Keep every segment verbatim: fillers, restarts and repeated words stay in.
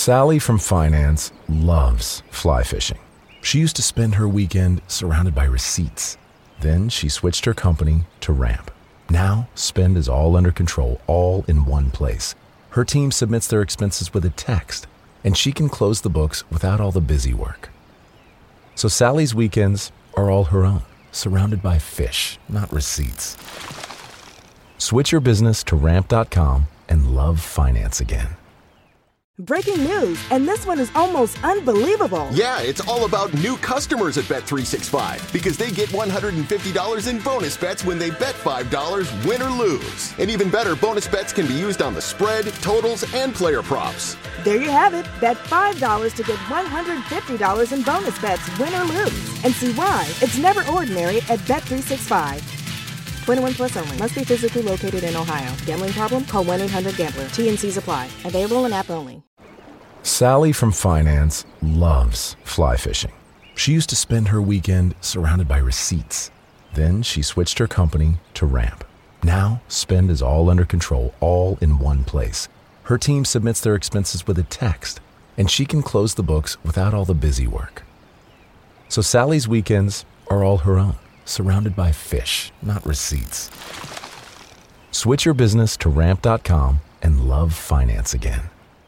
Sally from finance loves fly fishing. She used to spend her weekend surrounded by receipts. Then she switched her company to Ramp. Now, spend is all under control, all in one place. Her team submits their expenses with a text, and she can close the books without all the busy work. So Sally's weekends are all her own, surrounded by fish, not receipts. Switch your business to ramp dot com and love finance again. Breaking news, and this one is almost unbelievable. Yeah, it's all about new customers at Bet three sixty-five because they get one hundred fifty dollars in bonus bets when they bet five dollars, win or lose. And even better, bonus bets can be used on the spread, totals, and player props. There you have it. Bet five dollars to get one hundred fifty dollars in bonus bets, win or lose. And see why it's never ordinary at Bet three sixty-five. twenty-one plus only. Must be physically located in Ohio. Gambling problem? Call one eight hundred gambler. T N Cs apply. Available in app only. Sally from finance loves fly fishing. She used to spend her weekend surrounded by receipts. Then she switched her company to Ramp. Now, spend is all under control, all in one place. Her team submits their expenses with a text, and she can close the books without all the busy work. So Sally's weekends are all her own, surrounded by fish, not receipts. Switch your business to ramp dot com and love finance again.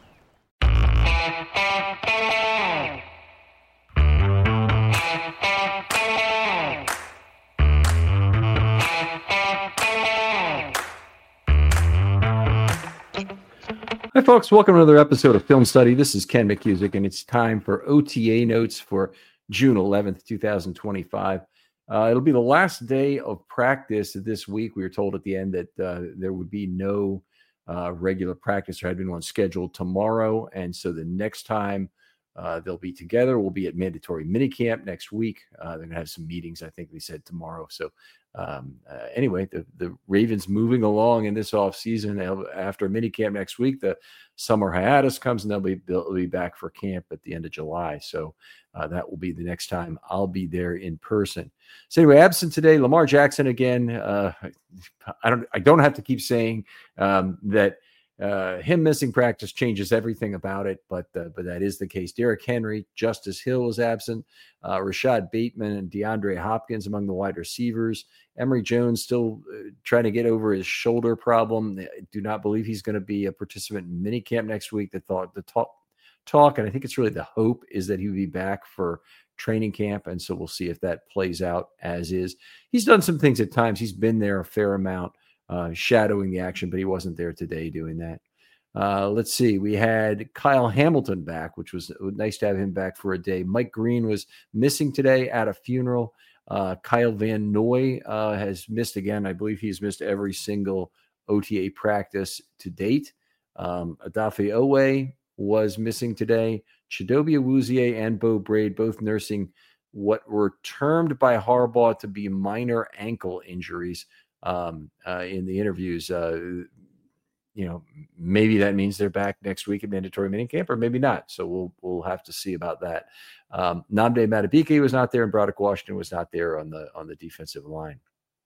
Hi, folks. Welcome to another episode of Film Study. This is Ken McCusick, and it's time for O T A notes for June eleventh, twenty twenty-five. Uh, it'll be the last day of practice this week. We were told at the end that uh, there would be no uh, regular practice. There had been one scheduled tomorrow, and so the next time uh, they'll be together will be at mandatory minicamp next week. Uh, they're going to have some meetings, I think they said tomorrow. So um, uh, anyway, the, the Ravens moving along in this offseason. After minicamp next week, the summer hiatus comes, and they'll be, they'll be back for camp at the end of July. So uh, that will be the next time I'll be there in person. So anyway, absent today, Lamar Jackson again. Uh, I don't I don't have to keep saying um, that uh, him missing practice changes everything about it, but uh, but that is the case. Derrick Henry, Justice Hill is absent. Uh, Rashad Bateman and DeAndre Hopkins among the wide receivers. Emory Jones still uh, trying to get over his shoulder problem. I do not believe he's going to be a participant in minicamp next week. The thought, the talk, talk, and I think it's really the hope is that he will be back for training camp, and so we'll see if that plays out as is. He's done some things at times. He's been there a fair amount, uh, shadowing the action, but he wasn't there today doing that. Uh, let's see. We had Kyle Hamilton back, which was nice to have him back for a day. Mike Green was missing today at a funeral. Uh, Kyle Van Noy uh, has missed again. I believe he's missed every single O T A practice to date. Um, Adafe Owe was missing today. Chidobe Awuzie and Bo Braid both nursing what were termed by Harbaugh to be minor ankle injuries um, uh, in the interviews. Uh, you know, maybe that means they're back next week at mandatory minicamp, or maybe not. So we'll we'll have to see about that. Um, Nnamdi Madubuike was not there, and Broderick Washington was not there on the on the defensive line.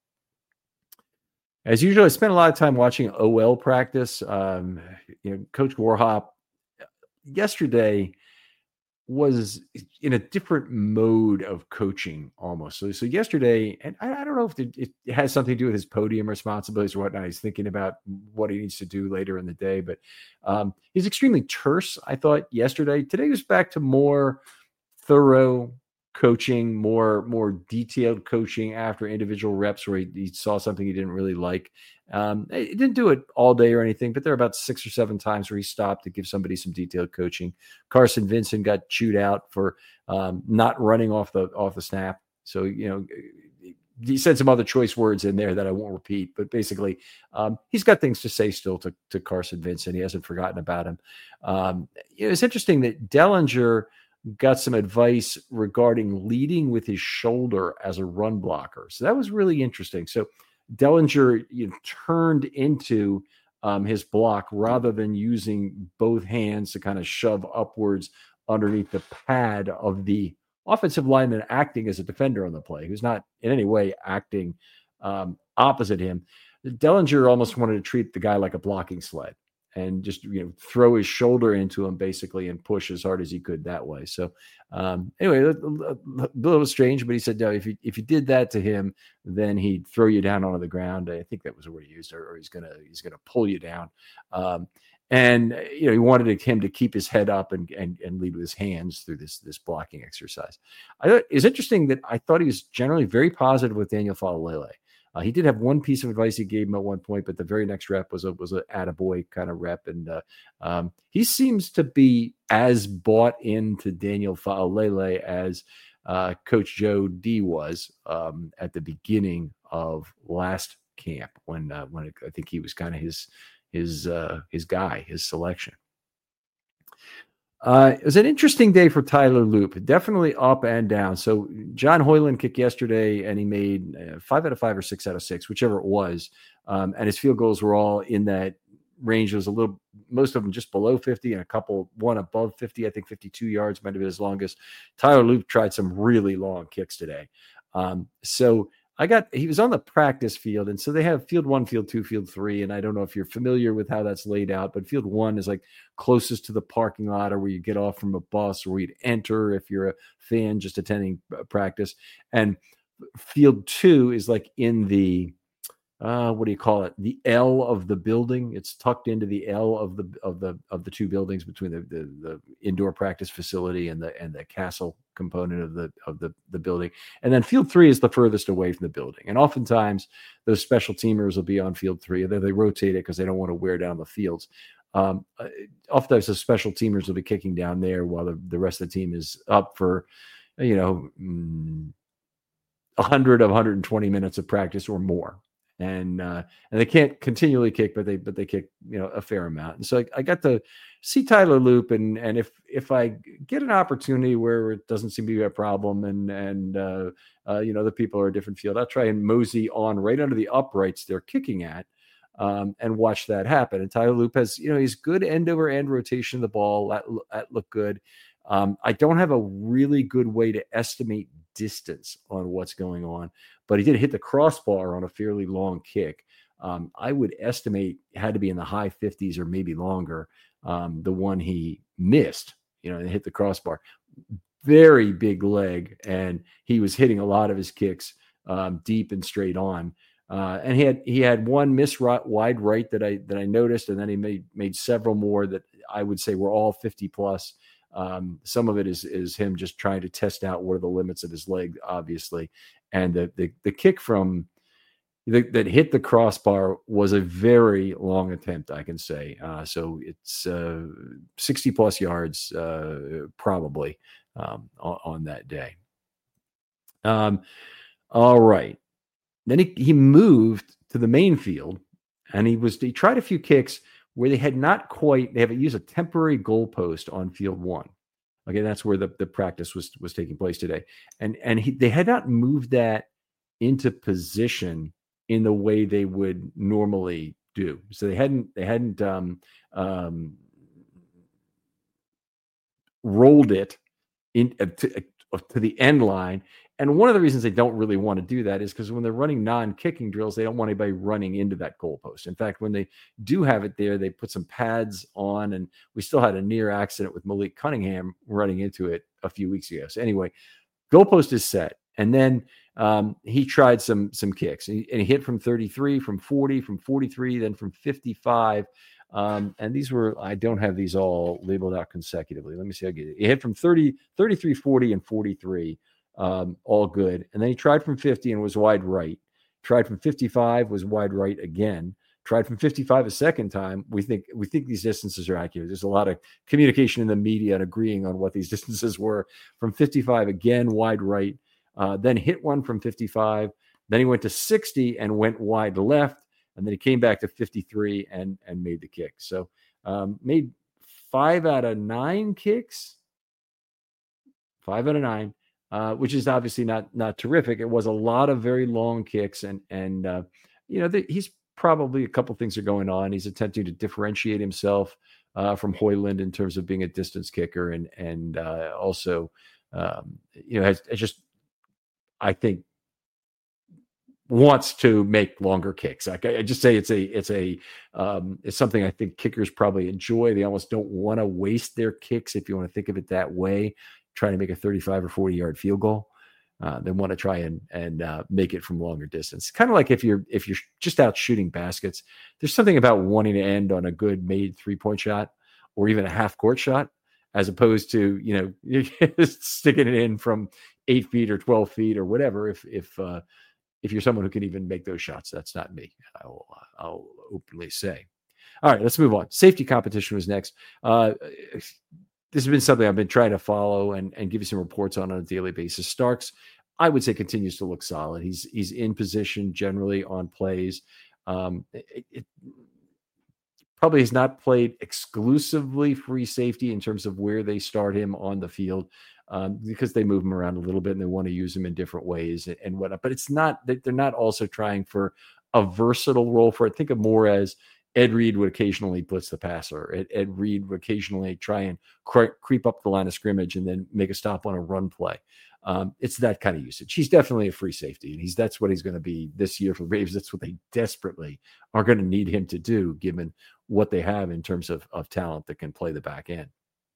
As usual, I spent a lot of time watching O L practice. Um, you know, Coach Warhop yesterday was in a different mode of coaching almost. So, so yesterday, and I, I don't know if it, it has something to do with his podium responsibilities or whatnot. He's thinking about what he needs to do later in the day, but um, he's extremely terse, I thought, yesterday. Today was back to more thorough coaching, more more detailed coaching after individual reps where he, he saw something he didn't really like. Um, he didn't do it all day or anything, but there are about six or seven times where he stopped to give somebody some detailed coaching. Carson Vincent got chewed out for um, not running off the off the snap. So, you know, he said some other choice words in there that I won't repeat, but basically um, he's got things to say still to, to Carson Vincent. He hasn't forgotten about him. Um, it was interesting that Dellinger got some advice regarding leading with his shoulder as a run blocker. So that was really interesting. So Dellinger, you know, turned into um, his block rather than using both hands to kind of shove upwards underneath the pad of the offensive lineman acting as a defender on the play, who's not in any way acting um, opposite him. Dellinger almost wanted to treat the guy like a blocking sled. and just, you know, throw his shoulder into him basically and push as hard as he could that way. So um, anyway, a, a, a little strange, but he said, no, if you, if you did that to him, then he'd throw you down onto the ground. I think that was the word he used, or, or he's going to, he's going to pull you down. Um, and, you know, he wanted him to keep his head up and, and, and lead with his hands through this, this blocking exercise. I thought it's interesting that I thought he was generally very positive with Daniel Faalele. Uh, he did have one piece of advice he gave him at one point, but the very next rep was a was a attaboy kind of rep, and uh, um, he seems to be as bought into Daniel Faalele as uh, Coach Joe D was um, at the beginning of last camp when uh, when it, I think he was kind of his his uh, his guy, his selection. Uh, it was an interesting day for Tyler Loop, definitely up and down. So John Hoyland kicked yesterday, and he made uh, five out of five or six out of six, whichever it was. Um, and his field goals were all in that range. It was a little, most of them just below fifty, and a couple, one above fifty. I think fifty-two yards might have been his longest. Tyler Loop tried some really long kicks today. Um, so I got, he was on the practice field. And so they have field one, field two, field three. And I don't know if you're familiar with how that's laid out, but field one is like closest to the parking lot, or where you get off from a bus, or where you'd enter if you're a fan just attending practice. And field two is like in the, uh, what do you call it? The L of the building. It's tucked into the L of the, of the, of the two buildings between the, the, the indoor practice facility and the, and the castle component of the, of the, the building. And then field three is the furthest away from the building. And oftentimes those special teamers will be on field three, and then they rotate it because they don't want to wear down the fields. Um, oftentimes the special teamers will be kicking down there while the, the rest of the team is up for, you know, one hundred of one hundred twenty minutes of practice or more. And uh, and they can't continually kick, but they but they kick, you know, a fair amount. And so I, I got to see Tyler Loop, and and if if I get an opportunity where it doesn't seem to be a problem, and and uh, uh, you know, the people are a different field, I'll try and mosey on right under the uprights they're kicking at, um, and watch that happen. And Tyler Loop has, you know, he's good end over end rotation of the ball. That that looked good. Um, I don't have a really good way to estimate distance on what's going on, but he did hit the crossbar on a fairly long kick. Um, I would estimate it had to be in the high fifties or maybe longer. Um, the one he missed, you know, and hit the crossbar. Very big leg, and he was hitting a lot of his kicks um, deep and straight on. Uh, and he had he had one miss right, wide right that I that I noticed, and then he made made several more that I would say were all fifty plus. Um, some of it is is him just trying to test out what are the limits of his leg, obviously. And the the, the kick from the, that hit the crossbar was a very long attempt, I can say. Uh, so it's uh, sixty plus yards, uh, probably um, on, on that day. Um, all right. Then he, he moved to the main field, and he was he tried a few kicks where they had not quite, they have used a temporary goalpost on field one. Okay, that's where the, the practice was was taking place today. And and he, they had not moved that into position in the way they would normally do. So they hadn't they hadn't um, um, rolled it in uh, to, uh, to the end line. And one of the reasons they don't really want to do that is because when they're running non-kicking drills, they don't want anybody running into that goalpost. In fact, when they do have it there, they put some pads on, and we still had a near accident with Malik Cunningham running into it a few weeks ago. So anyway, goalpost is set. And then um, he tried some some kicks, and he, and he hit from thirty-three, from forty, from forty-three, then from fifty-five. Um, and these were, I don't have these all labeled out consecutively. Let me see. I get it. He hit from thirty, thirty-three, forty, and forty-three. Um, all good. And then he tried from fifty and was wide right. Tried from fifty-five, was wide right again. Tried from fifty-five a second time. We think we think these distances are accurate. There's a lot of communication in the media and agreeing on what these distances were. From fifty-five again, wide right. Uh, then hit one from fifty-five. Then he went to sixty and went wide left. And then he came back to fifty-three and and made the kick. So um, made five out of nine kicks. Five out of nine. Uh, which is obviously not not terrific. It was a lot of very long kicks, and and uh, you know the, he's probably a couple things are going on. He's attempting to differentiate himself uh, from Hoyland in terms of being a distance kicker, and and uh, also um, you know has, has just I think wants to make longer kicks. Like I, I just say it's a it's a um, it's something I think kickers probably enjoy. They almost don't want to waste their kicks, if you want to think of it that way, trying to make a thirty-five or forty yard field goal. Uh, they want to try and and uh, make it from longer distance. Kind of like if you're if you're just out shooting baskets, there's something about wanting to end on a good made three point shot or even a half court shot, as opposed to, you know, sticking it in from eight feet or twelve feet or whatever. If if uh, if you're someone who can even make those shots, that's not me. I'll I'll openly say. All right, let's move on. Safety competition was next. Uh, this has been something I've been trying to follow and, and give you some reports on on a daily basis. Starks, I would say, continues to look solid. He's he's in position generally on plays. Um, it, it probably has not played exclusively free safety in terms of where they start him on the field, um, because they move him around a little bit and they want to use him in different ways and, and whatnot. But it's not that they're not also trying for a versatile role for it. Think of more as Ed Reed would occasionally blitz the passer. Ed, Ed Reed would occasionally try and cre- creep up the line of scrimmage and then make a stop on a run play. Um, it's that kind of usage. He's definitely a free safety, and he's that's what he's going to be this year for the Braves. That's what they desperately are going to need him to do, given what they have in terms of, of talent that can play the back end.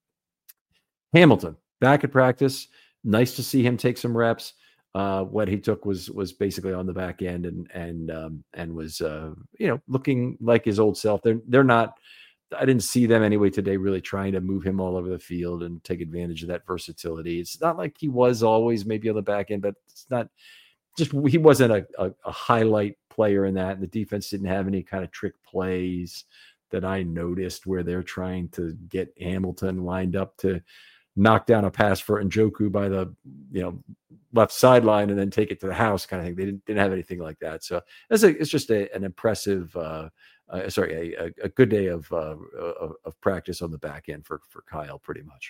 Hamilton, back at practice. Nice to see him take some reps. Uh, what he took was was basically on the back end and and um, and was uh, you know, looking like his old self. They're they're not. I didn't see them anyway today really trying to move him all over the field and take advantage of that versatility. It's not like he was always maybe on the back end, but it's not just he wasn't a, a, a highlight player in that. And the defense didn't have any kind of trick plays that I noticed where they're trying to get Hamilton lined up to knock down a pass for Njoku by the, you know, left sideline and then take it to the house kind of thing. They didn't, didn't have anything like that. So it's, a, it's just a, an impressive, uh, uh, sorry, a, a good day of, uh, of of practice on the back end for, for Kyle, pretty much.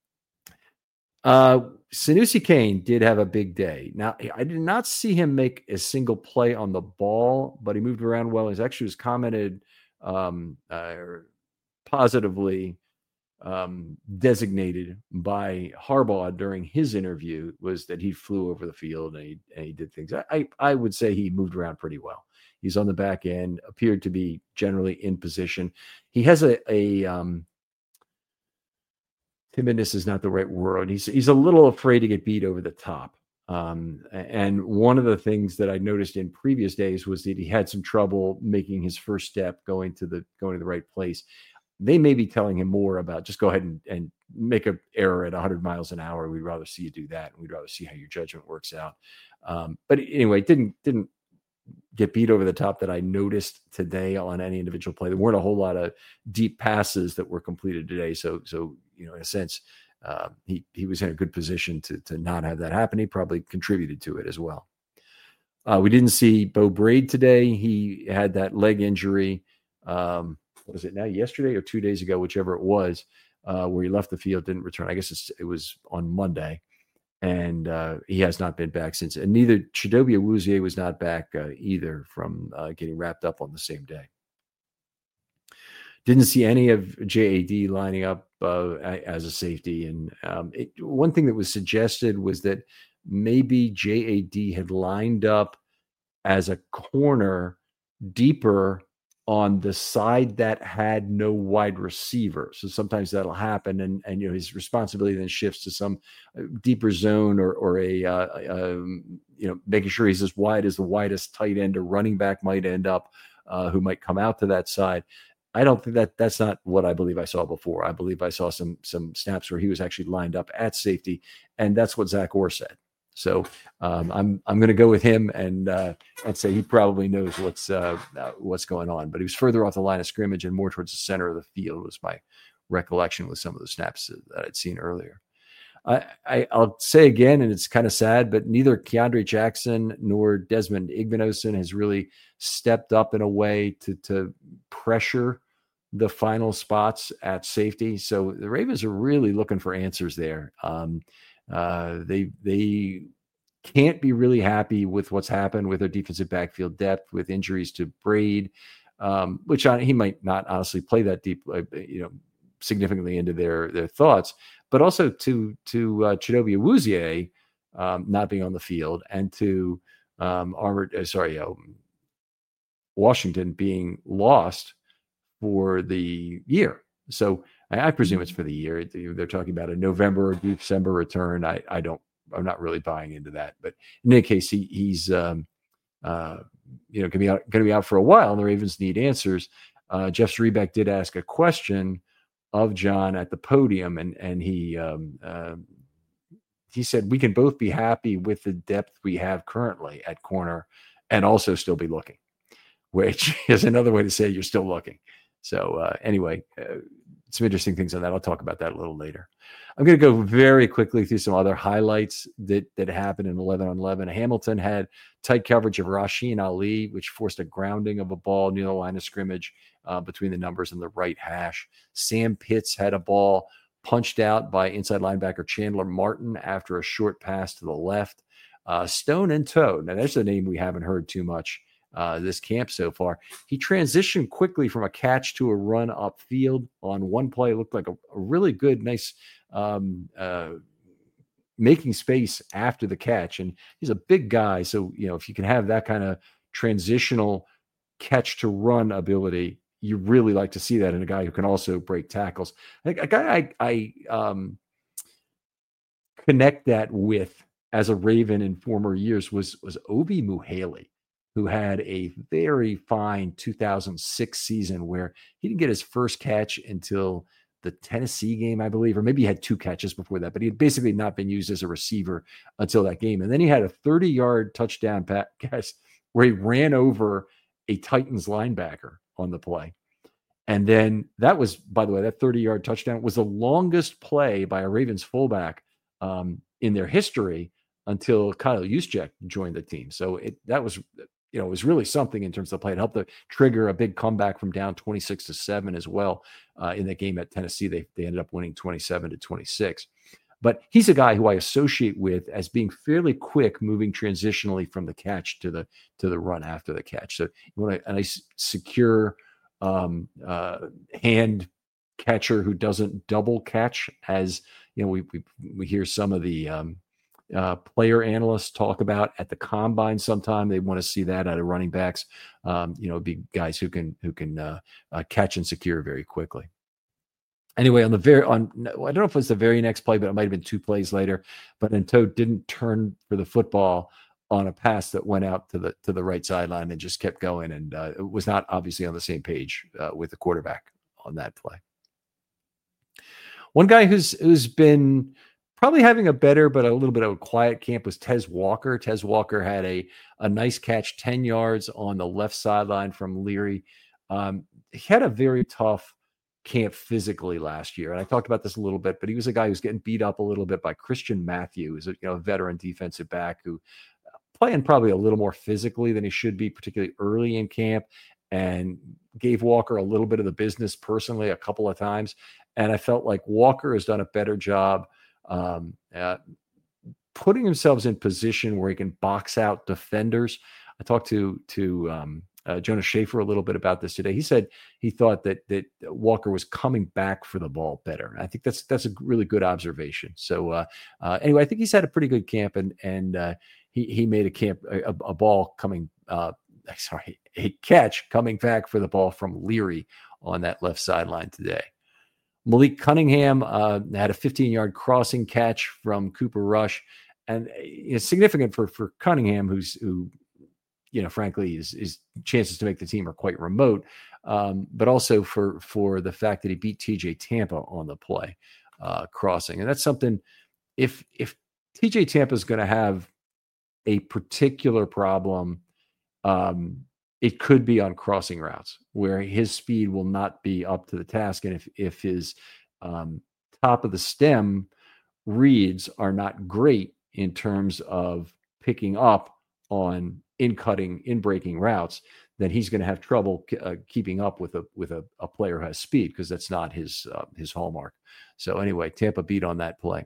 Uh, Sanusi Kane did have a big day. Now, I did not see him make a single play on the ball, but he moved around well. He actually was commented um, uh, positively um, designated by Harbaugh during his interview was that he flew over the field and he, and he did things. I, I, I would say he moved around pretty well. He's on the back end, appeared to be generally in position. He has a, a um, timidness is not the right word. He's, he's a little afraid to get beat over the top. Um, and one of the things that I noticed in previous days was that he had some trouble making his first step going to the, going to the right place. They may be telling him more about just go ahead and, and make an error at one hundred miles an hour. We'd rather see you do that. And we'd rather see how your judgment works out. Um, but anyway, didn't, didn't get beat over the top that I noticed today on any individual play. There weren't a whole lot of deep passes that were completed today. So, so, you know, in a sense, uh, he, he was in a good position to, to not have that happen. He probably contributed to it as well. Uh, we didn't see Beau Brade today. He had that leg injury. Um, what was it now? Yesterday or two days ago, whichever it was, uh, where he left the field, didn't return. I guess it's, it was on Monday. And uh, he has not been back since. And neither Chidobe Awuzie was not back uh, either from uh, getting wrapped up on the same day. Didn't see any of J A D lining up uh, as a safety. And um, it, one thing that was suggested was that maybe J A D had lined up as a corner deeper on the side that had no wide receiver. So sometimes that'll happen. And, and you know, his responsibility then shifts to some deeper zone or, or a, uh, um, you know, making sure he's as wide as the widest tight end or running back might end up, uh, who might come out to that side. I don't think that that's not what I believe I saw before. I believe I saw some, some snaps where he was actually lined up at safety. And that's what Zach Orr said. So um, I'm I'm going to go with him and uh, and say he probably knows what's uh, what's going on. But he was further off the line of scrimmage and more towards the center of the field was my recollection with some of the snaps that I'd seen earlier. I, I I'll say again, and it's kind of sad, but neither Keandre Jackson nor Desmond Igbinosun has really stepped up in a way to to pressure the final spots at safety. So the Ravens are really looking for answers there. Um, Uh, they they can't be really happy with what's happened with their defensive backfield depth, with injuries to Brade, um, which I, he might not honestly play that deep, uh, you know, significantly into their their thoughts, but also to to uh, Chidobe Awuzie um, not being on the field and to um, Armored, uh, sorry, um, Washington being lost for the year. So I, I presume it's for the year. They're talking about a November or December return. I, I don't, I'm not really buying into that. But in any case, he, he's, um, uh, you know, going to be out, going to be out for a while, and the Ravens need answers. Uh, Jeff Zrebiec did ask a question of John at the podium, and and he um, uh, he said we can both be happy with the depth we have currently at corner, and also still be looking, which is another way to say you're still looking. So uh, anyway, uh, some interesting things on that. I'll talk about that a little later. I'm going to go very quickly through some other highlights that that happened in eleven on eleven. Hamilton had tight coverage of Rasheen Ali, which forced a grounding of a ball near the line of scrimmage uh, between the numbers and the right hash. Sam Pitts had a ball punched out by inside linebacker Chandler Martin after a short pass to the left. Uh, Stone and Toe. Now, that's a name we haven't heard too much uh, this camp so far. He transitioned quickly from a catch to a run upfield on one play. It looked like a, a really good, nice um, uh, making space after the catch. And he's a big guy. So, you know, if you can have that kind of transitional catch to run ability, you really like to see that in a guy who can also break tackles. I think a guy I, I um, connect that with as a Raven in former years was, was Obi Muhaley, who had a very fine two thousand six season where he didn't get his first catch until the Tennessee game, I believe, or maybe he had two catches before that, but he had basically not been used as a receiver until that game. And then he had a thirty-yard touchdown pass where he ran over a Titans linebacker on the play. And then that was, by the way, that thirty-yard touchdown was the longest play by a Ravens fullback um, in their history until Kyle Juszczyk joined the team. So it that was, you know, it was really something in terms of the play. It helped to trigger a big comeback from down twenty-six to seven as well uh, in that game at Tennessee. They they ended up winning twenty-seven to twenty-six. But he's a guy who I associate with as being fairly quick, moving transitionally from the catch to the to the run after the catch. So you want a, a nice, secure um, uh, hand catcher who doesn't double catch, as you know, we we we hear some of the um, uh, player analysts talk about at the combine. Sometime they want to see that out of running backs. Um, you know, big guys who can who can uh, uh, catch and secure very quickly. Anyway, on the very on, I don't know if it was the very next play, but it might have been two plays later. But Toe didn't turn for the football on a pass that went out to the to the right sideline and just kept going, and uh, it was not obviously on the same page uh, with the quarterback on that play. One guy who's who's been probably having a better but a little bit of a quiet camp was Tez Walker. Tez Walker had a a nice catch, ten yards on the left sideline from Leary. Um, he had a very tough camp physically last year, and I talked about this a little bit, but he was a guy who's getting beat up a little bit by Christian Matthew, who's a, you know, a veteran defensive back who playing probably a little more physically than he should be, particularly early in camp, and gave Walker a little bit of the business personally a couple of times. And I felt like Walker has done a better job um, uh, putting himself in position where he can box out defenders. I talked to to um, Uh, Jonas Schaefer a little bit about this today. He said he thought that that Walker was coming back for the ball better. I think that's that's a really good observation. So uh, uh, anyway, I think he's had a pretty good camp, and and uh, he he made a camp a, a ball coming uh, sorry a catch coming back for the ball from Leary on that left sideline today. Malik Cunningham uh, had a fifteen-yard crossing catch from Cooper Rush, and it's significant for for Cunningham, who's who. you know, frankly, his, his chances to make the team are quite remote, um, but also for for the fact that he beat T J Tampa on the play uh, crossing. And that's something, if if T J Tampa is going to have a particular problem, um, it could be on crossing routes where his speed will not be up to the task. And if, if his um, top of the stem reads are not great in terms of picking up on in cutting, in breaking routes, then he's going to have trouble uh, keeping up with a with a, a player who has speed, because that's not his uh, his hallmark. So anyway, Tampa beat on that play.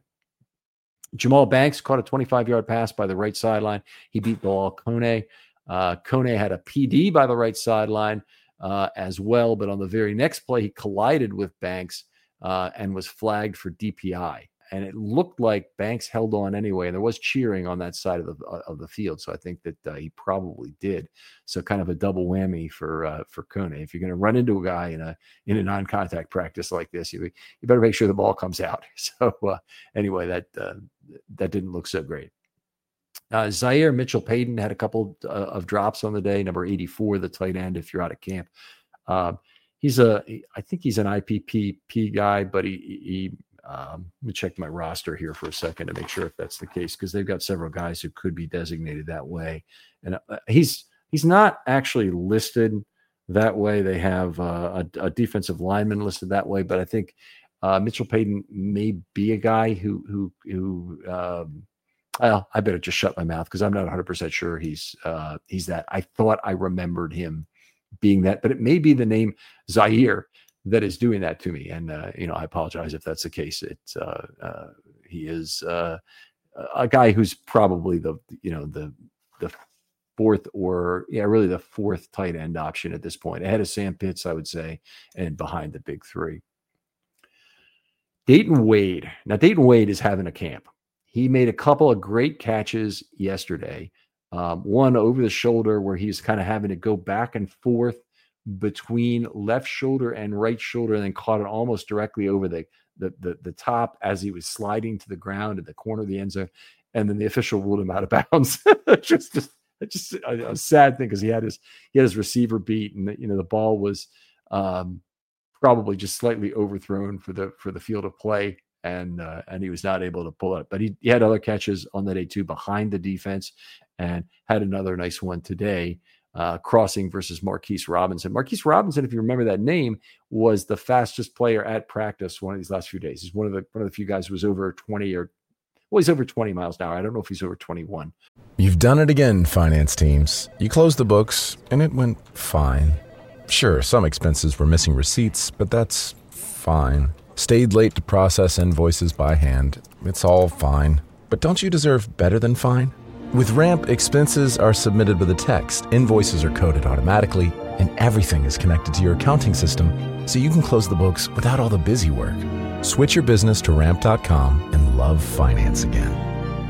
Jamal Banks caught a twenty-five-yard pass by the right sideline. He beat Bilal Kone. Uh, Kone had a P D by the right sideline uh, as well, but on the very next play, he collided with Banks uh, and was flagged for D P I. and it looked like Banks held on anyway. And there was cheering on that side of the of the field, so I think that uh, he probably did. So kind of a double whammy for uh, for Kone. If you're going to run into a guy in a in a non-contact practice like this, you you better make sure the ball comes out. So uh, anyway, that uh, that didn't look so great. Uh, Zaire Mitchell-Payton had a couple uh, of drops on the day. Number eighty-four, the tight end, if you're out of camp. Uh, he's a, I think he's an I P P P guy, but he, he um, let me check my roster here for a second to make sure if that's the case, because they've got several guys who could be designated that way. And uh, he's he's not actually listed that way. They have uh, a, a defensive lineman listed that way, but I think uh, Mitchell-Payton may be a guy who who who. Um, Well, I better just shut my mouth because I'm not one hundred percent sure he's uh, he's that. I thought I remembered him being that, but it may be the name Zaire that is doing that to me. And, uh, you know, I apologize if that's the case. It's uh, uh, he is uh, a guy who's probably the, you know, the the fourth or, yeah, really the fourth tight end option at this point, ahead of Sam Pitts, I would say, and behind the big three. Dayton Wade. Now, Dayton Wade is having a camp. He made a couple of great catches yesterday. Um, one over the shoulder where he's kind of having to go back and forth between left shoulder and right shoulder, and then caught it almost directly over the the the, the top as he was sliding to the ground at the corner of the end zone. And then the official ruled him out of bounds. just, just, just a, a sad thing because he had his he had his receiver beat, and you know the ball was um, probably just slightly overthrown for the for the field of play. And uh, and he was not able to pull it. But he, he had other catches on that day too behind the defense, and had another nice one today, uh, crossing versus Marquise Robinson. Marquise Robinson, if you remember that name, was the fastest player at practice one of these last few days. He's one of the one of the few guys who was over twenty or well, he's over twenty miles an hour. I don't know if he's over twenty-one. You've done it again, finance teams. You closed the books, and it went fine. Sure, some expenses were missing receipts, but that's fine. Stayed late to process invoices by hand. It's all fine. But don't you deserve better than fine? With Ramp, expenses are submitted with a text, invoices are coded automatically, and everything is connected to your accounting system, so you can close the books without all the busy work. Switch your business to ramp dot com and love finance again.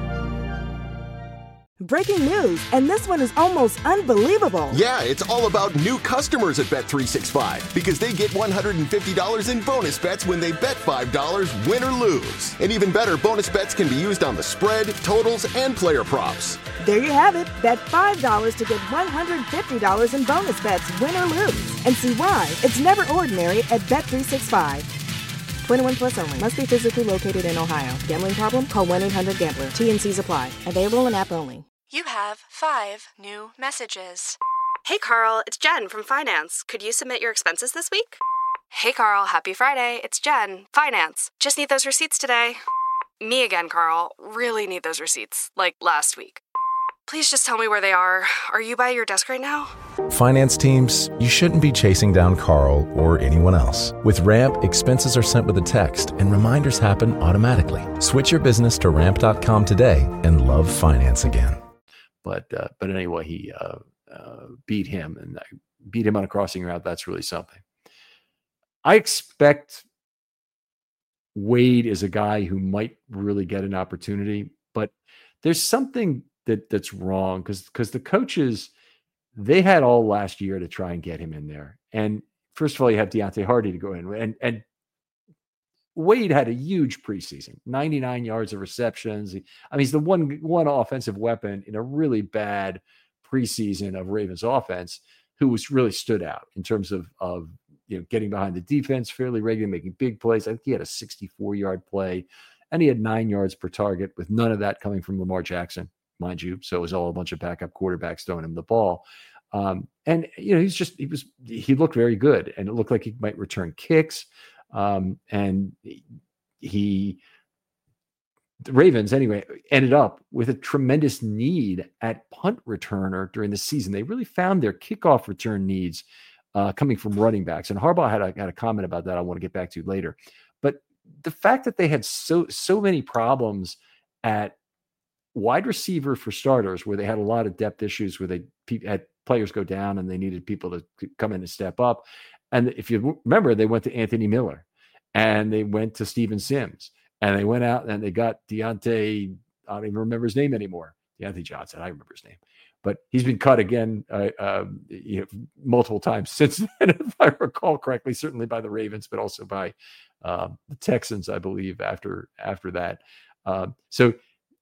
Breaking news, and this one is almost unbelievable. Yeah, it's all about new customers at Bet three sixty-five because they get one hundred fifty dollars in bonus bets when they bet five dollars, win or lose. And even better, bonus bets can be used on the spread, totals, and player props. There you have it. Bet five dollars to get one hundred fifty dollars in bonus bets, win or lose. And see why it's never ordinary at Bet three sixty-five. twenty-one plus only. Must be physically located in Ohio. Gambling problem? Call one eight hundred gambler. T N Cs apply. Available in app only. You have five new messages. Hey, Carl, it's Jen from Finance. Could you submit your expenses this week? Hey, Carl, happy Friday. It's Jen, Finance. Just need those receipts today. Me again, Carl. Really need those receipts, like last week. Please just tell me where they are. Are you by your desk right now? Finance teams, you shouldn't be chasing down Carl or anyone else. With Ramp, expenses are sent with a text, and reminders happen automatically. Switch your business to ramp dot com today and love finance again. But uh, but anyway, he uh, uh, beat him and I beat him on a crossing route. That's really something. I expect Wade is a guy who might really get an opportunity, but there's something that that's wrong because because the coaches, they had all last year to try and get him in there. And first of all, you have Deontay Hardy to go in, and and Wade had a huge preseason, ninety-nine yards of receptions. He, I mean, he's the one one offensive weapon in a really bad preseason of Ravens offense who was really stood out in terms of, of you know, getting behind the defense fairly regularly, making big plays. I think he had a sixty-four-yard play, and he had nine yards per target with none of that coming from Lamar Jackson, mind you. So it was all a bunch of backup quarterbacks throwing him the ball. Um, and, you know, he's just, he was, he looked very good, and it looked like he might return kicks. Um, and he, the Ravens anyway, ended up with a tremendous need at punt returner during the season. They really found their kickoff return needs uh, coming from running backs. And Harbaugh had a, had a comment about that I want to get back to later. But the fact that they had so, so many problems at wide receiver for starters, where they had a lot of depth issues, where they had players go down and they needed people to come in and step up. And if you remember, they went to Anthony Miller and they went to Steven Sims And they went out and they got Deontay, I don't even remember his name anymore. Deontay Johnson, I remember his name. But he's been cut again uh, uh, you know, multiple times since then, if I recall correctly, certainly by the Ravens, but also by uh, the Texans, I believe, after after that. Uh, so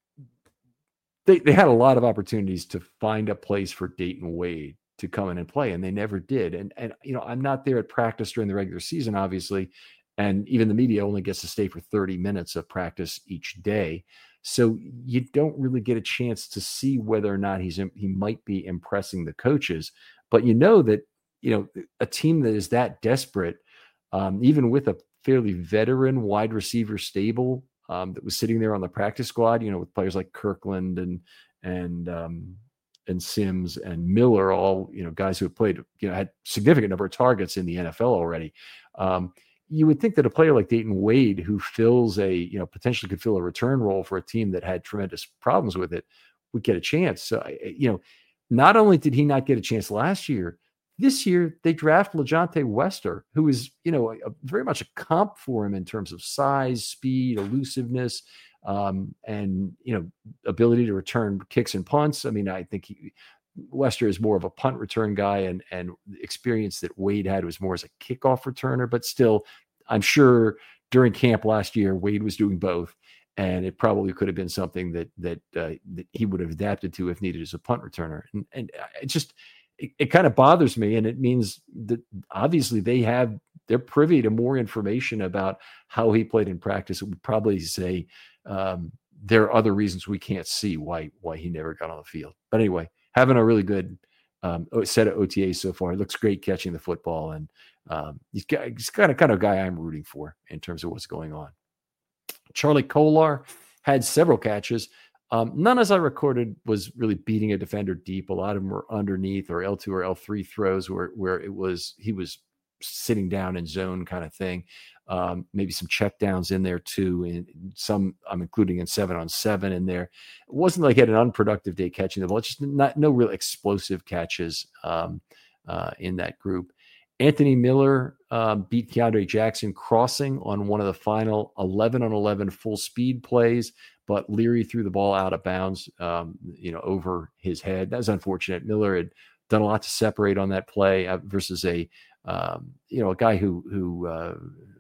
they, they had a lot of opportunities to find a place for Dayton Wade to come in and play, and they never did. And, and you know, I'm not there at practice during the regular season, obviously, and even the media only gets to stay for thirty minutes of practice each day. So you don't really get a chance to see whether or not he's he might be impressing the coaches. But you know that, you know, a team that is that desperate, um, even with a fairly veteran wide receiver stable um, that was sitting there on the practice squad, you know, with players like Kirkland and and um, and Sims and Miller, all, you know, guys who have played, you know, had significant number of targets in the N F L already. Um, You would think that a player like Dayton Wade, who fills a, you know, potentially could fill a return role for a team that had tremendous problems with it, would get a chance. So, you know, not only did he not get a chance last year, this year they draft LaJohntay Wester, who is, you know, a, a very much a comp for him in terms of size, speed, elusiveness, um, and, you know, ability to return kicks and punts. I mean, I think he, Wester is more of a punt return guy, and and the experience that Wade had was more as a kickoff returner. But still, I'm sure during camp last year, Wade was doing both, and it probably could have been something that that, uh, that he would have adapted to if needed as a punt returner. And and it just it, it kind of bothers me, and it means that obviously they have they're privy to more information about how he played in practice. It would probably say um, there are other reasons we can't see why why he never got on the field. But anyway, having a really good um, set of O T As so far. It looks great catching the football, and um, he's, got, he's kind of kind of guy I'm rooting for in terms of what's going on. Charlie Kolar had several catches. Um, none, as I recorded, was really beating a defender deep. A lot of them were underneath or L two or L three throws where where it was he was sitting down in zone kind of thing. Um, maybe some check downs in there too, and some I'm including in seven on seven in there. It wasn't like he had an unproductive day catching the ball. It's just not no real explosive catches um, uh, in that group. Anthony Miller um, beat Keandre Jackson crossing on one of the final eleven on eleven full speed plays, but Leary threw the ball out of bounds, um, you know, over his head. That was unfortunate. Miller had done a lot to separate on that play uh, versus a, um, you know, a guy who who. Uh,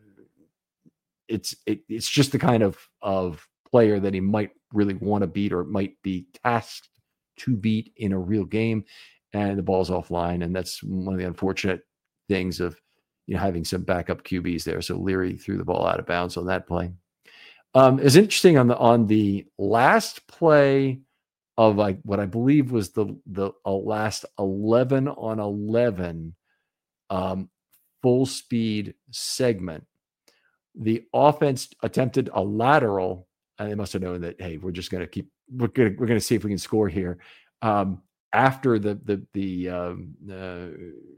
It's it, it's just the kind of of player that he might really want to beat or might be tasked to beat in a real game, and the ball's offline, and that's one of the unfortunate things of, you know, having some backup Q Bs there. So Leary threw the ball out of bounds on that play. Um, it's interesting on the on the last play of like what I believe was the the uh, last eleven on eleven um, full speed segment. The offense attempted a lateral, and they must have known that, hey, we're just going to keep, we're going to, we're going to see if we can score here. Um, after the, the, the, um, uh,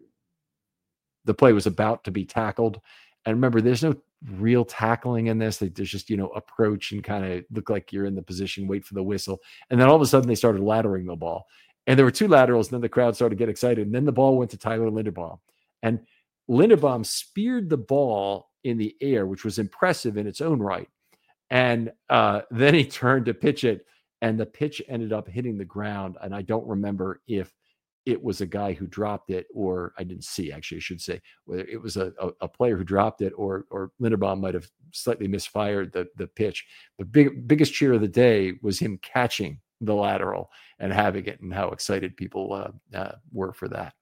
the play was about to be tackled. And remember, there's no real tackling in this. There's just, you know, approach and kind of look like you're in the position, wait for the whistle. And then all of a sudden they started laddering the ball. And there were two laterals, and then the crowd started to get excited. And then the ball went to Tyler Linderbaum. And Linderbaum speared the ball in the air, which was impressive in its own right. And uh, then he turned to pitch it, and the pitch ended up hitting the ground. And I don't remember if it was a guy who dropped it, or I didn't see, actually, I should say, whether it was a, a, a player who dropped it, or or Linderbaum might have slightly misfired the, the pitch. The big, biggest cheer of the day was him catching the lateral and having it, and how excited people uh, uh, were for that.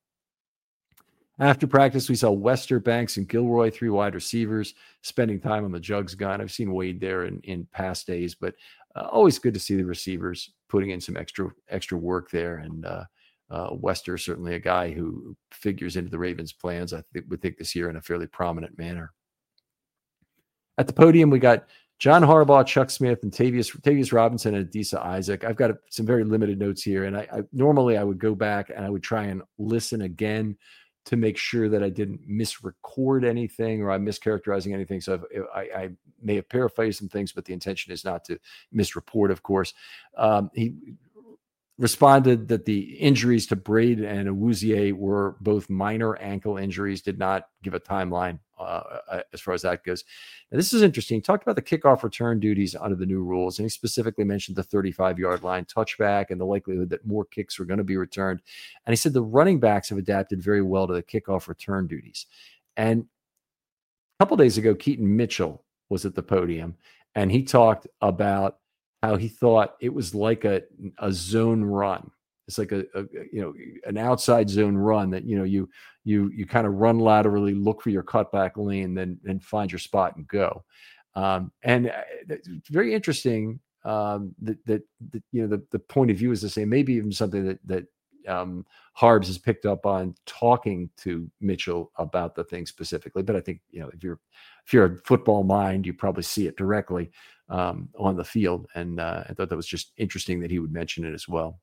After practice, we saw Wester, Banks, and Gilroy, three wide receivers, spending time on the jugs gun. I've seen Wade there in, in past days, but uh, always good to see the receivers putting in some extra extra work there. And uh, uh, Wester, certainly a guy who figures into the Ravens' plans, I think, would think this year in a fairly prominent manner. At the podium, we got John Harbaugh, Chuck Smith, and Tavius, Tavius Robinson, and Adisa Isaac. I've got some very limited notes here, and I, I normally I would go back and I would try and listen again to make sure that I didn't misrecord anything or I'm mischaracterizing anything. So I, I may have paraphrased some things, but the intention is not to misreport, of course. Um, he responded that the injuries to Braid and Awuzie were both minor ankle injuries, did not give a timeline uh, as far as that goes. Now, this is interesting. He talked about the kickoff return duties under the new rules, and he specifically mentioned the thirty-five-yard line touchback and the likelihood that more kicks were going to be returned. And he said the running backs have adapted very well to the kickoff return duties. And a couple days ago, Keaton Mitchell was at the podium, and he talked about how he thought it was like a, a zone run. It's like a, a you know an outside zone run that you know you you you kind of run laterally, look for your cutback lane, then then find your spot and go. Um, and it's very interesting um, that, that that you know the the point of view is the same. Maybe even something that that um, Harbs has picked up on talking to Mitchell about the thing specifically. But I think you know if you're if you're a football mind, you probably see it directly um, on the field. And uh, I thought that was just interesting that he would mention it as well.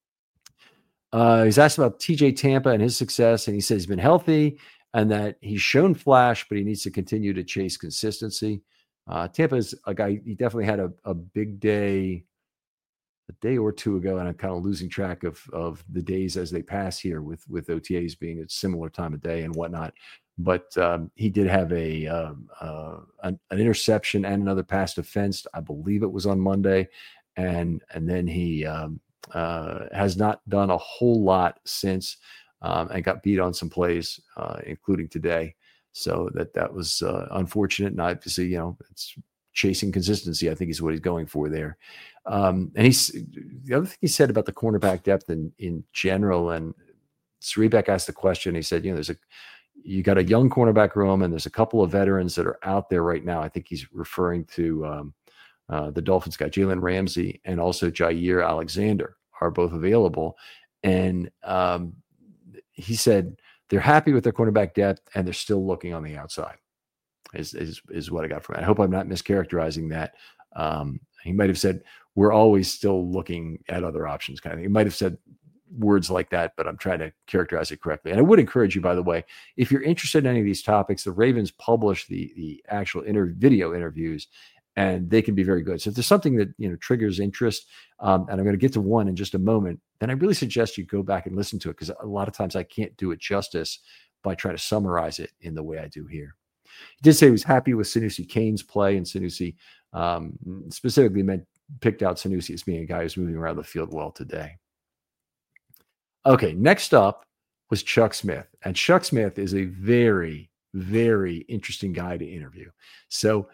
Uh, he's asked about T J Tampa and his success, and he says he's been healthy and that he's shown flash, but he needs to continue to chase consistency. Uh, Tampa is a guy, he definitely had a, a big day a day or two ago, and I'm kind of losing track of of the days as they pass here with, with O T As being a similar time of day and whatnot. But um, he did have a um, uh, an, an interception and another pass defense. I believe it was on Monday. And, and then he um, – Uh, has not done a whole lot since um, and got beat on some plays, uh, including today. So that that was uh, unfortunate. And obviously, you know, it's chasing consistency, I think is what he's going for there. Um, and he's the other thing he said about the cornerback depth in, in general. And Srebeck asked the question. He said, you know, there's a you got a young cornerback room and there's a couple of veterans that are out there right now. I think he's referring to um, Uh, the Dolphins got Jalen Ramsey and also Jair Alexander are both available. And um, he said they're happy with their cornerback depth and they're still looking on the outside is, is, is what I got from it. I hope I'm not mischaracterizing that. Um, he might have said, we're always still looking at other options kind of thing. He might have said words like that, but I'm trying to characterize it correctly. And I would encourage you, by the way, if you're interested in any of these topics, the Ravens publish the, the actual inter- video interviews, and they can be very good. So if there's something that, you know, triggers interest, um, and I'm going to get to one in just a moment, then I really suggest you go back and listen to it, because a lot of times I can't do it justice by trying to summarize it in the way I do here. He did say he was happy with Sanusi Kane's play, and Sanusi um, specifically meant picked out Sanusi as being a guy who's moving around the field well today. Okay, next up was Chuck Smith. And Chuck Smith is a very, very interesting guy to interview. So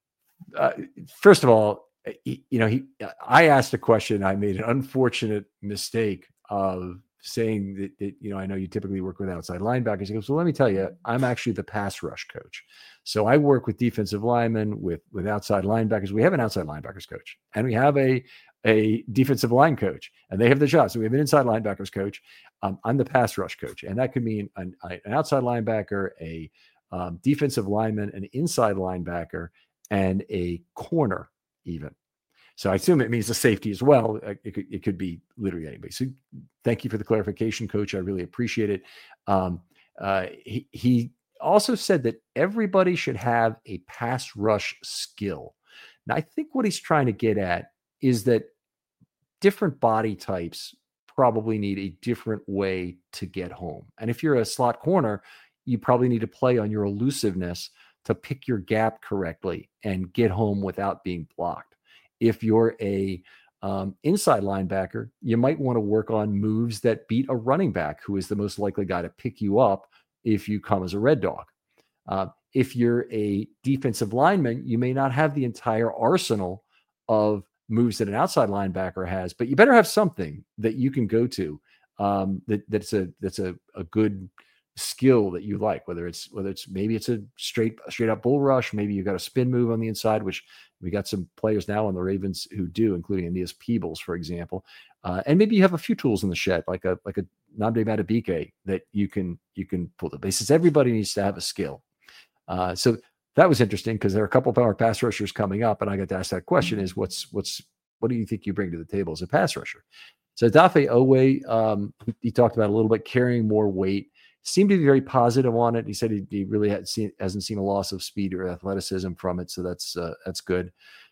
Uh, first of all, he, you know, he, I asked a question. I made an unfortunate mistake of saying that, that, you know, I know you typically work with outside linebackers. He goes, well, let me tell you, I'm actually the pass rush coach. So I work with defensive linemen, with, with outside linebackers. We have an outside linebackers coach, and we have a, a defensive line coach, and they have the job. So we have an inside linebackers coach. Um, I'm the pass rush coach. And that could mean an, an outside linebacker, a um, defensive lineman, an inside linebacker, and a corner even. So I assume it means the safety as well. It could, it could be literally anybody. So thank you for the clarification, Coach. I really appreciate it. Um, uh, he, he also said that everybody should have a pass rush skill. Now, I think what he's trying to get at is that different body types probably need a different way to get home. And if you're a slot corner, you probably need to play on your elusiveness to pick your gap correctly and get home without being blocked. If you're a um, inside linebacker, you might want to work on moves that beat a running back, who is the most likely guy to pick you up if you come as a red dog. Uh, if you're a defensive lineman, you may not have the entire arsenal of moves that an outside linebacker has, but you better have something that you can go to um, that, that's a that's a, a good skill that you like, whether it's whether it's maybe it's a straight straight up bull rush, maybe you got a spin move on the inside, which we got some players now on the Ravens who do, including Aeneas Peebles, for example. Uh, and maybe you have a few tools in the shed, like a like a Nnamdi Madubuike that you can you can pull the bases. Everybody needs to have a skill. Uh, so that was interesting, because there are a couple of power pass rushers coming up, and I got to ask that question: is what's what's what do you think you bring to the table as a pass rusher? So Dafe Owe, um, he, he talked about a little bit carrying more weight. Seemed to be very positive on it. He said he, he really had seen, hasn't seen a loss of speed or athleticism from it, so that's uh, that's good.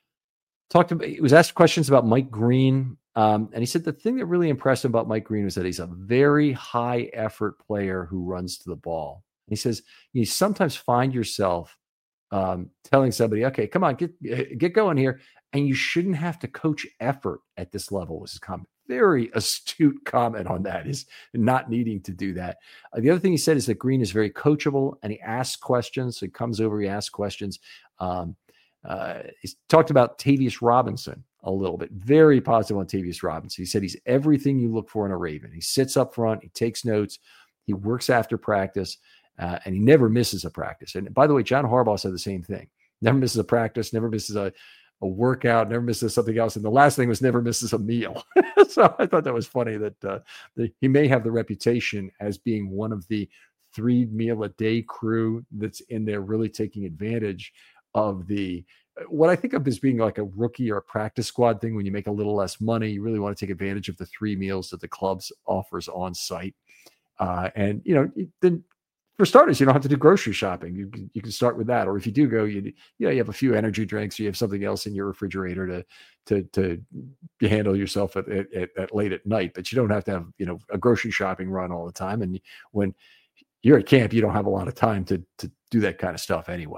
Talked about, he was asked questions about Mike Green, um, and he said the thing that really impressed him about Mike Green was that he's a very high effort player who runs to the ball. He says, you sometimes find yourself um, telling somebody, okay, come on, get, get going here. And you shouldn't have to coach effort at this level, was his comment. Very astute comment on that, is not needing to do that. Uh, the other thing he said is that Green is very coachable and he asks questions. So he comes over, he asks questions. Um, uh, he's talked about Tavius Robinson a little bit. Very positive on Tavius Robinson. He said he's everything you look for in a Raven. He sits up front, he takes notes, he works after practice, uh, and he never misses a practice. And by the way, John Harbaugh said the same thing. Never misses a practice, never misses a a workout, never misses something else. And the last thing was never misses a meal. So I thought that was funny that uh, the, he may have the reputation as being one of the three meal a day crew that's in there really taking advantage of the, what I think of as being like a rookie or a practice squad thing. When you make a little less money, you really want to take advantage of the three meals that the clubs offers on site. Uh, and, you know, then for starters, you don't have to do grocery shopping. You can, you can start with that. Or if you do go, you you know, you have a few energy drinks, or you have something else in your refrigerator to to to handle yourself at, at, at late at night. But you don't have to have, you know, a grocery shopping run all the time. And when you're at camp, you don't have a lot of time to to do that kind of stuff anyway.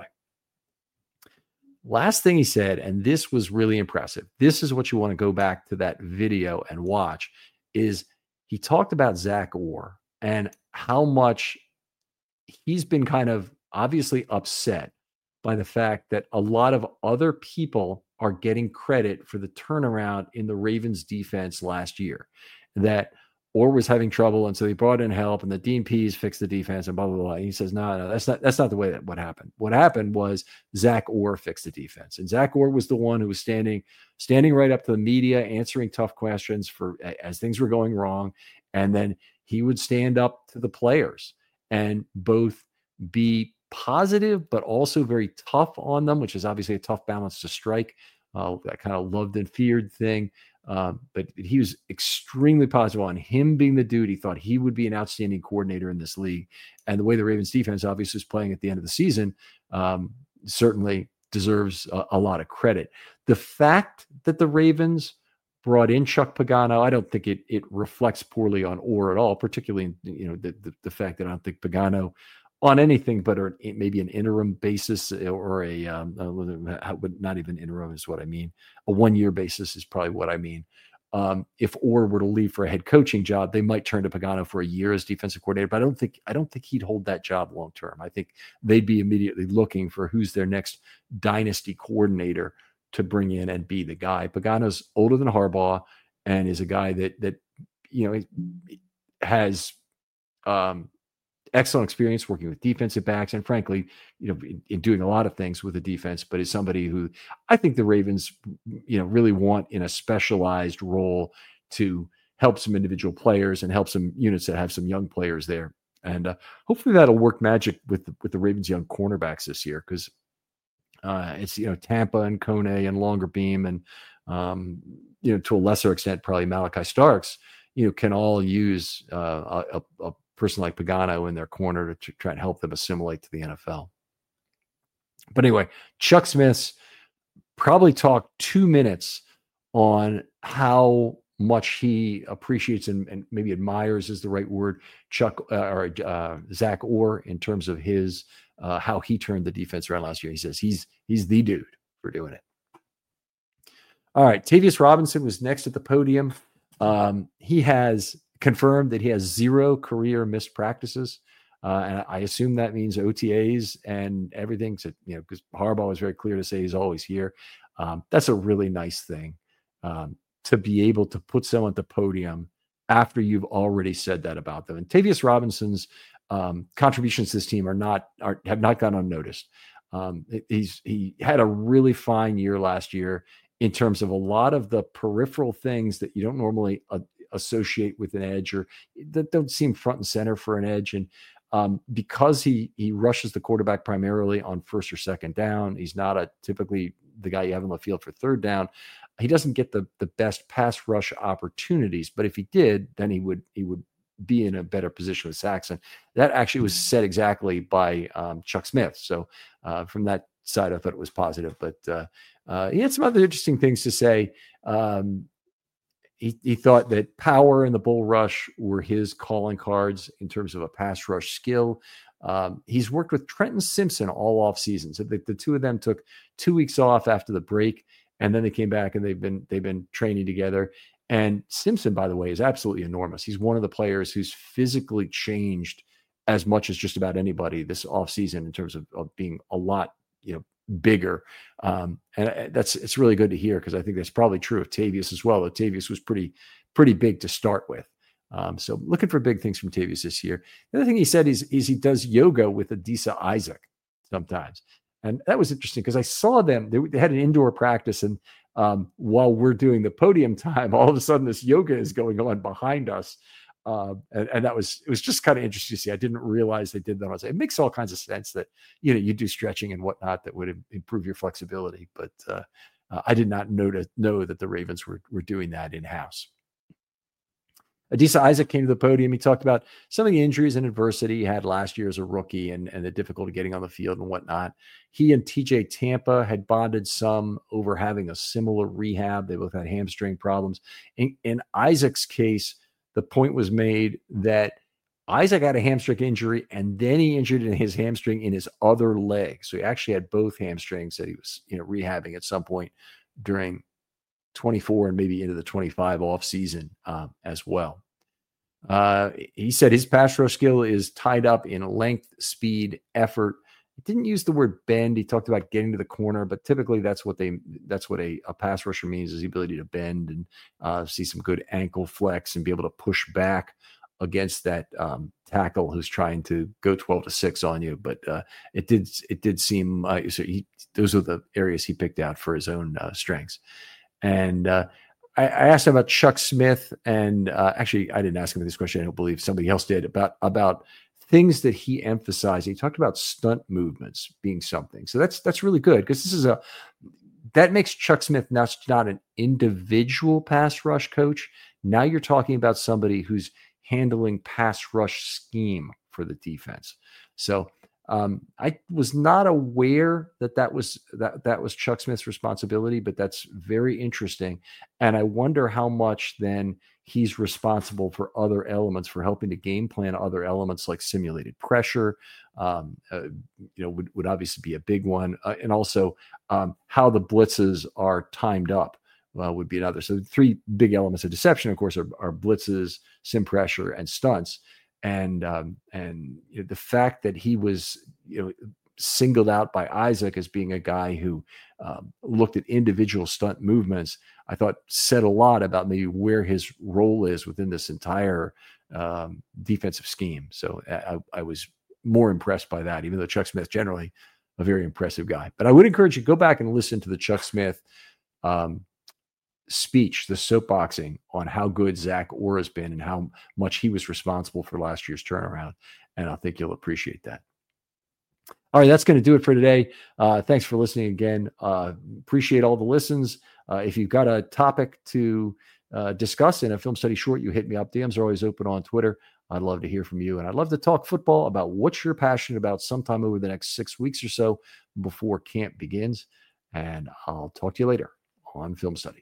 Last thing he said, and this was really impressive. This is what you want to go back to that video and watch, is he talked about Zach Orr and how much he's been kind of obviously upset by the fact that a lot of other people are getting credit for the turnaround in the Ravens defense last year, that Orr was having trouble. And so they brought in help, and the Dean Pease fixed the defense and blah, blah, blah. And he says, no, no, that's not, that's not the way that what happened. What happened was Zach Orr fixed the defense, and Zach Orr was the one who was standing, standing right up to the media, answering tough questions for as things were going wrong. And then he would stand up to the players and both be positive, but also very tough on them, which is obviously a tough balance to strike. Uh, that kind of loved and feared thing. Um, but he was extremely positive on him being the dude. He thought he would be an outstanding coordinator in this league. And the way the Ravens defense obviously is playing at the end of the season um, certainly deserves a, a lot of credit. The fact that the Ravens brought in Chuck Pagano, I don't think it it reflects poorly on Orr at all, particularly, you know, the, the, the fact that I don't think Pagano on anything but or maybe an interim basis or a, um, a not even interim is what I mean. A one-year basis is probably what I mean. Um, if Orr were to leave for a head coaching job, they might turn to Pagano for a year as defensive coordinator, but I don't think I don't think he'd hold that job long term. I think they'd be immediately looking for who's their next dynasty coordinator to bring in and be the guy. Pagano's older than Harbaugh and is a guy that, that, you know, has um, excellent experience working with defensive backs and frankly, you know, in, in doing a lot of things with the defense, but is somebody who I think the Ravens, you know, really want in a specialized role to help some individual players and help some units that have some young players there. And uh, hopefully that'll work magic with the, with the Ravens young cornerbacks this year. Cause Uh, it's, you know, Tampa and Kone and Longer Beam and, um, you know, to a lesser extent, probably Malachi Starks, you know, can all use uh, a, a person like Pagano in their corner to try and help them assimilate to the N F L. But anyway, Chuck Smith probably talked two minutes on how much he appreciates and, and maybe admires is the right word, Chuck uh, or uh, Zach Orr in terms of his uh, how he turned the defense around last year. He says he's he's the dude for doing it. All right, Tavius Robinson was next at the podium. Um, he has confirmed that he has zero career missed practices, uh, and I assume that means O T As and everything. So, you know, because Harbaugh was very clear to say he's always here. Um, that's a really nice thing. Um, to be able to put someone at the podium after you've already said that about them. And Tavius Robinson's um, contributions to this team are not, are, have not gone unnoticed. Um, he's, he had a really fine year last year in terms of a lot of the peripheral things that you don't normally uh, associate with an edge or that don't seem front and center for an edge. And um, because he, he rushes the quarterback primarily on first or second down, he's not a typically the guy you have on the field for third down. He doesn't get the the best pass rush opportunities, but if he did, then he would he would be in a better position with Saxon. That actually was said exactly by um, Chuck Smith. So uh, from that side, I thought it was positive. But uh, uh, he had some other interesting things to say. Um, he, he thought that power and the bull rush were his calling cards in terms of a pass rush skill. Um, he's worked with Trenton Simpson all off season. So the, the two of them took two weeks off after the break, and then they came back and they've been they've been training together. And Simpson, by the way, is absolutely enormous. He's one of the players who's physically changed as much as just about anybody this offseason in terms of, of being a lot, you know, bigger. Um, and that's, it's really good to hear, because I think that's probably true of Tavius as well. Tavius was pretty, pretty big to start with. Um, so looking for big things from Tavius this year. The other thing he said is, is he does yoga with Adisa Isaac sometimes. And that was interesting, because I saw them, they, they had an indoor practice, and um, while we're doing the podium time, all of a sudden this yoga is going on behind us. Uh, and, and that was, it was just kind of interesting to see. I didn't realize they did that. I was like, it makes all kinds of sense that, you know, you do stretching and whatnot that would improve your flexibility. But uh, uh, I did not know to know that the Ravens were, were doing that in-house. Adisa Isaac came to the podium. He talked about some of the injuries and adversity he had last year as a rookie, and, and the difficulty getting on the field and whatnot. He and T J Tampa had bonded some over having a similar rehab. They both had hamstring problems. In, in Isaac's case, the point was made that Isaac had a hamstring injury, and then he injured in his hamstring in his other leg. So he actually had both hamstrings that he was, you know, rehabbing at some point during twenty-four and maybe into the twenty-five off season um, as well. Uh, he said his pass rush skill is tied up in length, speed, effort. He didn't use the word bend. He talked about getting to the corner, but typically that's what they, that's what a, a pass rusher means, is the ability to bend and uh, see some good ankle flex and be able to push back against that um, tackle who's trying to go twelve to six on you. But uh, it did, it did seem, uh, so he, those are the areas he picked out for his own uh, strengths. And uh, I, I asked him about Chuck Smith, and uh, actually I didn't ask him this question. I don't believe somebody else did, about, about things that he emphasized. He talked about stunt movements being something. So that's, that's really good, because this is a, that makes Chuck Smith not, not an individual pass rush coach. Now you're talking about somebody who's handling pass rush scheme for the defense. So um, I was not aware that that was, that, that was Chuck Smith's responsibility, but that's very interesting. And I wonder how much then he's responsible for other elements, for helping to game plan other elements like simulated pressure, um, uh, you know, would, would obviously be a big one. Uh, and also um, how the blitzes are timed up uh, would be another. So the three big elements of deception, of course, are, are blitzes, sim pressure, and stunts. And, um, and you know, the fact that he was, you know, singled out by Isaac as being a guy who um, looked at individual stunt movements, I thought said a lot about maybe where his role is within this entire um, defensive scheme. So I, I was more impressed by that, even though Chuck Smith generally a very impressive guy. But I would encourage you to go back and listen to the Chuck Smith um, speech, the soapboxing on how good Zach Orr has been and how much he was responsible for last year's turnaround. And I think you'll appreciate that. All right, that's going to do it for today. Uh, thanks for listening again. Uh, appreciate all the listens. Uh, if you've got a topic to uh, discuss in a film study short, you hit me up. D Ms are always open on Twitter. I'd love to hear from you. And I'd love to talk football, about what you're passionate about sometime over the next six weeks or so before camp begins. And I'll talk to you later on Film Study.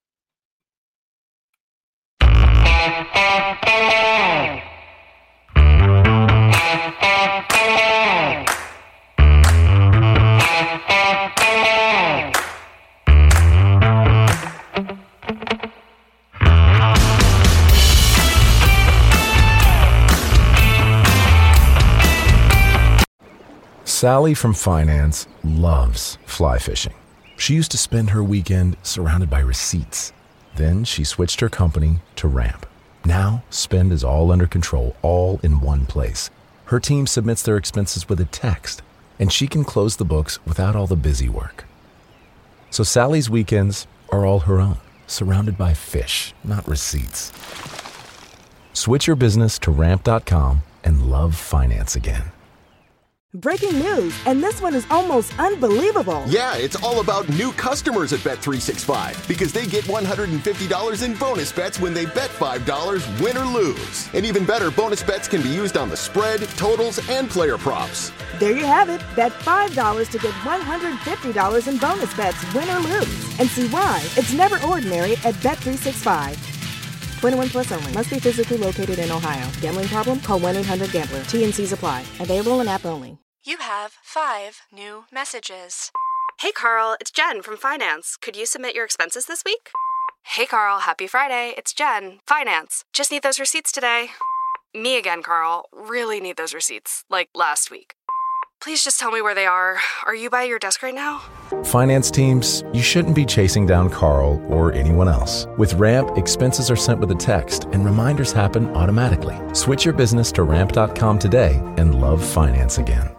Sally from finance loves fly fishing. She used to spend her weekend surrounded by receipts. Then she switched her company to Ramp. Now, spend is all under control, all in one place. Her team submits their expenses with a text, and she can close the books without all the busy work. So Sally's weekends are all her own, surrounded by fish, not receipts. Switch your business to ramp dot com and love finance again. Breaking news, and this one is almost unbelievable. Yeah, it's all about new customers at Bet three sixty-five, because they get one hundred fifty dollars in bonus bets when they bet five dollars, win or lose. And even better, bonus bets can be used on the spread, totals, and player props. There you have it. Bet five dollars to get one hundred fifty dollars in bonus bets, win or lose. And see why it's never ordinary at Bet three sixty-five. twenty-one plus only. Must be physically located in Ohio. Gambling problem? Call one eight hundred gambler. T N Cs apply. Available in app only. You have five new messages. Hey, Carl, it's Jen from Finance. Could you submit your expenses this week? Hey, Carl, happy Friday. It's Jen, Finance. Just need those receipts today. Me again, Carl. Really need those receipts, like last week. Please just tell me where they are. Are you by your desk right now? Finance teams, you shouldn't be chasing down Carl or anyone else. With Ramp, expenses are sent with a text and reminders happen automatically. Switch your business to ramp dot com today and love finance again.